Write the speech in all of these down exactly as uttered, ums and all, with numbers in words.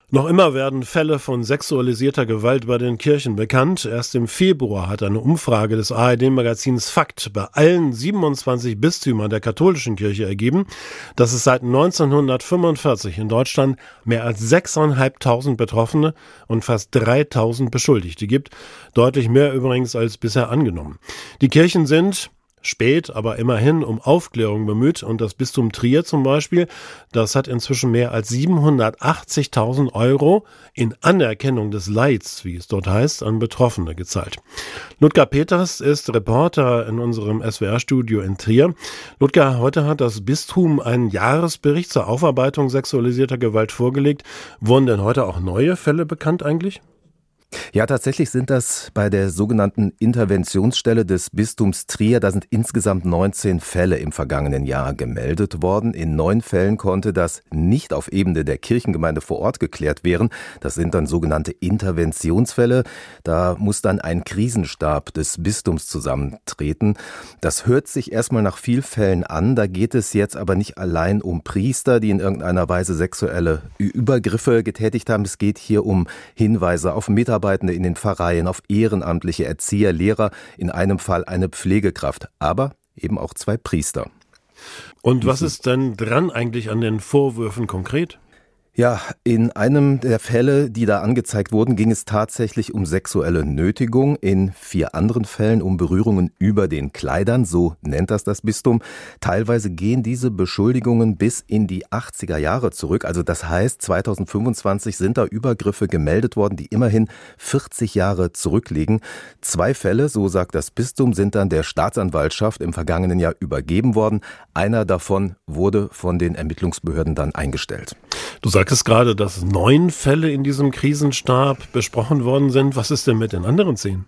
Noch immer werden Fälle von sexualisierter Gewalt bei den Kirchen bekannt. Erst im Februar hat eine Umfrage des A R D-Magazins Fakt bei allen siebenundzwanzig Bistümern der katholischen Kirche ergeben, dass es seit neunzehnhundertfünfundvierzig in Deutschland mehr als sechstausendfünfhundert Betroffene und fast dreitausend Beschuldigte gibt. Deutlich mehr übrigens als bisher angenommen. Die Kirchen sind spät, aber immerhin um Aufklärung bemüht, und das Bistum Trier zum Beispiel, das hat inzwischen mehr als siebenhundertachtzigtausend Euro in Anerkennung des Leids, wie es dort heißt, an Betroffene gezahlt. Ludger Peters ist Reporter in unserem S W R-Studio in Trier. Ludger, heute hat das Bistum einen Jahresbericht zur Aufarbeitung sexualisierter Gewalt vorgelegt. Wurden denn heute auch neue Fälle bekannt eigentlich? Ja, tatsächlich sind das bei der sogenannten Interventionsstelle des Bistums Trier, da sind insgesamt neunzehn Fälle im vergangenen Jahr gemeldet worden. In neun Fällen konnte das nicht auf Ebene der Kirchengemeinde vor Ort geklärt werden. Das sind dann sogenannte Interventionsfälle. Da muss dann ein Krisenstab des Bistums zusammentreten. Das hört sich erstmal nach vielen Fällen an. Da geht es jetzt aber nicht allein um Priester, die in irgendeiner Weise sexuelle Übergriffe getätigt haben. Es geht hier um Hinweise auf Mitarbeiter in den Pfarreien, auf ehrenamtliche Erzieher, Lehrer, in einem Fall eine Pflegekraft, aber eben auch zwei Priester. Und was ist denn dran eigentlich an den Vorwürfen konkret? Ja, in einem der Fälle, die da angezeigt wurden, ging es tatsächlich um sexuelle Nötigung. In vier anderen Fällen um Berührungen über den Kleidern, so nennt das das Bistum. Teilweise gehen diese Beschuldigungen bis in die achtziger Jahre zurück. Also das heißt, zweitausendfünfundzwanzig sind da Übergriffe gemeldet worden, die immerhin vierzig Jahre zurückliegen. Zwei Fälle, so sagt das Bistum, sind dann der Staatsanwaltschaft im vergangenen Jahr übergeben worden. Einer davon wurde von den Ermittlungsbehörden dann eingestellt. Du sagtest gerade, dass neun Fälle in diesem Krisenstab besprochen worden sind. Was ist denn mit den anderen zehn?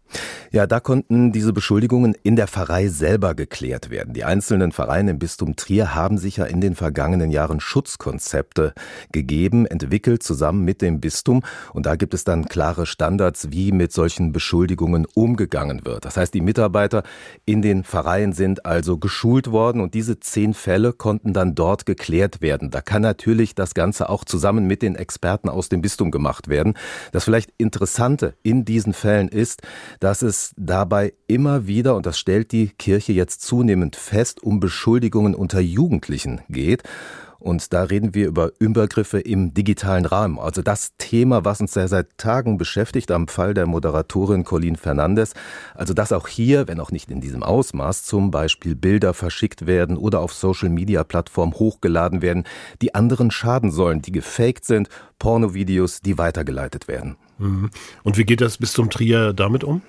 Ja, da konnten diese Beschuldigungen in der Pfarrei selber geklärt werden. Die einzelnen Vereine im Bistum Trier haben sich ja in den vergangenen Jahren Schutzkonzepte gegeben, entwickelt zusammen mit dem Bistum. Und da gibt es dann klare Standards, wie mit solchen Beschuldigungen umgegangen wird. Das heißt, die Mitarbeiter in den Pfarreien sind also geschult worden und diese zehn Fälle konnten dann dort geklärt werden. Da kann natürlich das Ganze auch zusammen mit den Experten aus dem Bistum gemacht werden. Das vielleicht Interessante in diesen Fällen ist, dass es dabei immer wieder, und das stellt die Kirche jetzt zunehmend fest, um Beschuldigungen unter Jugendlichen geht. Und da reden wir über Übergriffe im digitalen Rahmen. Also das Thema, was uns ja seit Tagen beschäftigt, am Fall der Moderatorin Colleen Fernandes. Also dass auch hier, wenn auch nicht in diesem Ausmaß, zum Beispiel Bilder verschickt werden oder auf Social-Media-Plattformen hochgeladen werden, die anderen schaden sollen, die gefaked sind, Pornovideos, die weitergeleitet werden. Und wie geht das Bistum Trier damit um?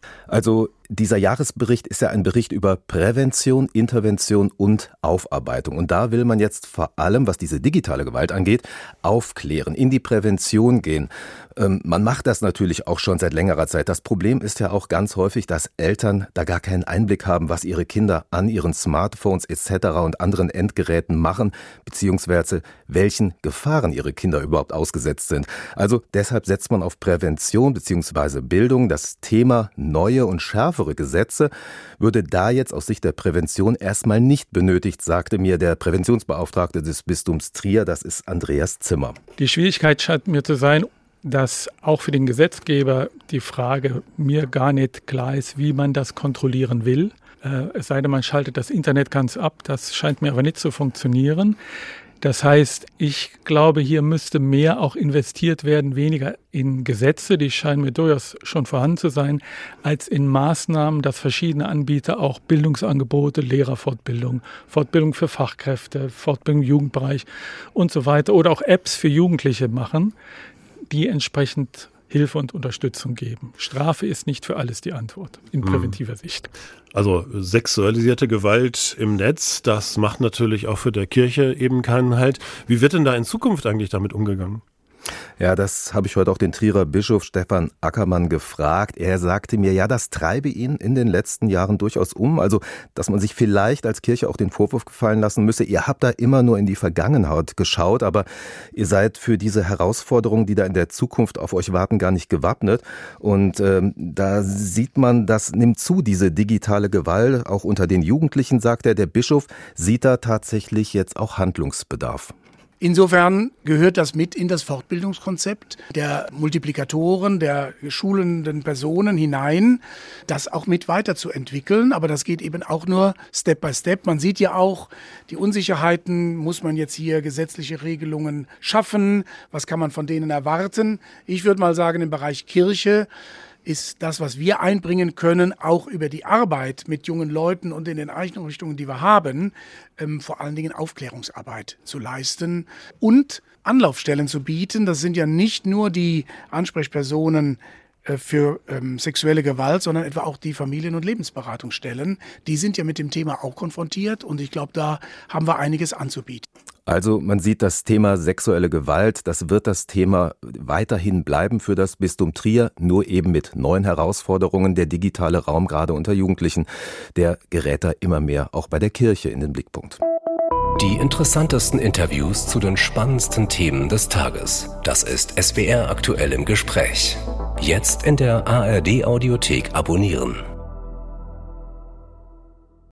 Also dieser Jahresbericht ist ja ein Bericht über Prävention, Intervention und Aufarbeitung. Und da will man jetzt vor allem, was diese digitale Gewalt angeht, aufklären, in die Prävention gehen. Ähm, man macht das natürlich auch schon seit längerer Zeit. Das Problem ist ja auch ganz häufig, dass Eltern da gar keinen Einblick haben, was ihre Kinder an ihren Smartphones et cetera und anderen Endgeräten machen, beziehungsweise welchen Gefahren ihre Kinder überhaupt ausgesetzt sind. Also deshalb setzt man auf Prävention beziehungsweise Bildung. Das Thema neue und schärfere Gesetze würde da jetzt aus Sicht der Prävention erstmal nicht benötigt, sagte mir der Präventionsbeauftragte des Bistums Trier, das ist Andreas Zimmer. Die Schwierigkeit scheint mir zu sein, dass auch für den Gesetzgeber die Frage mir gar nicht klar ist, wie man das kontrollieren will. Äh, es sei denn, man schaltet das Internet ganz ab, das scheint mir aber nicht zu funktionieren. Das heißt, ich glaube, hier müsste mehr auch investiert werden, weniger in Gesetze, die scheinen mir durchaus schon vorhanden zu sein, als in Maßnahmen, dass verschiedene Anbieter auch Bildungsangebote, Lehrerfortbildung, Fortbildung für Fachkräfte, Fortbildung im Jugendbereich und so weiter oder auch Apps für Jugendliche machen, die entsprechend Hilfe und Unterstützung geben. Strafe ist nicht für alles die Antwort in präventiver Sicht. Also sexualisierte Gewalt im Netz, das macht natürlich auch für der Kirche eben keinen Halt. Wie wird denn da in Zukunft eigentlich damit umgegangen? Ja, das habe ich heute auch den Trierer Bischof Stefan Ackermann gefragt. Er sagte mir, ja, das treibe ihn in den letzten Jahren durchaus um. Also, dass man sich vielleicht als Kirche auch den Vorwurf gefallen lassen müsse, ihr habt da immer nur in die Vergangenheit geschaut, aber ihr seid für diese Herausforderungen, die da in der Zukunft auf euch warten, gar nicht gewappnet. Und ähm, da sieht man, das nimmt zu, diese digitale Gewalt, auch unter den Jugendlichen, sagt er. Der Bischof sieht da tatsächlich jetzt auch Handlungsbedarf. Insofern gehört das mit in das Fortbildungskonzept der Multiplikatoren, der schulenden Personen hinein, das auch mit weiterzuentwickeln. Aber das geht eben auch nur Step by Step. Man sieht ja auch, die Unsicherheiten, muss man jetzt hier gesetzliche Regelungen schaffen? Was kann man von denen erwarten? Ich würde mal sagen, im Bereich Kirche ist das, was wir einbringen können, auch über die Arbeit mit jungen Leuten und in den Einrichtungen, die wir haben, ähm, vor allen Dingen Aufklärungsarbeit zu leisten und Anlaufstellen zu bieten. Das sind ja nicht nur die Ansprechpersonen äh, für ähm, sexuelle Gewalt, sondern etwa auch die Familien- und Lebensberatungsstellen. Die sind ja mit dem Thema auch konfrontiert und ich glaube, da haben wir einiges anzubieten. Also man sieht, das Thema sexuelle Gewalt, das wird das Thema weiterhin bleiben für das Bistum Trier, nur eben mit neuen Herausforderungen. Der digitale Raum, gerade unter Jugendlichen, der gerät da immer mehr auch bei der Kirche in den Blickpunkt. Die interessantesten Interviews zu den spannendsten Themen des Tages. Das ist S W R aktuell im Gespräch. Jetzt in der A R D Audiothek abonnieren.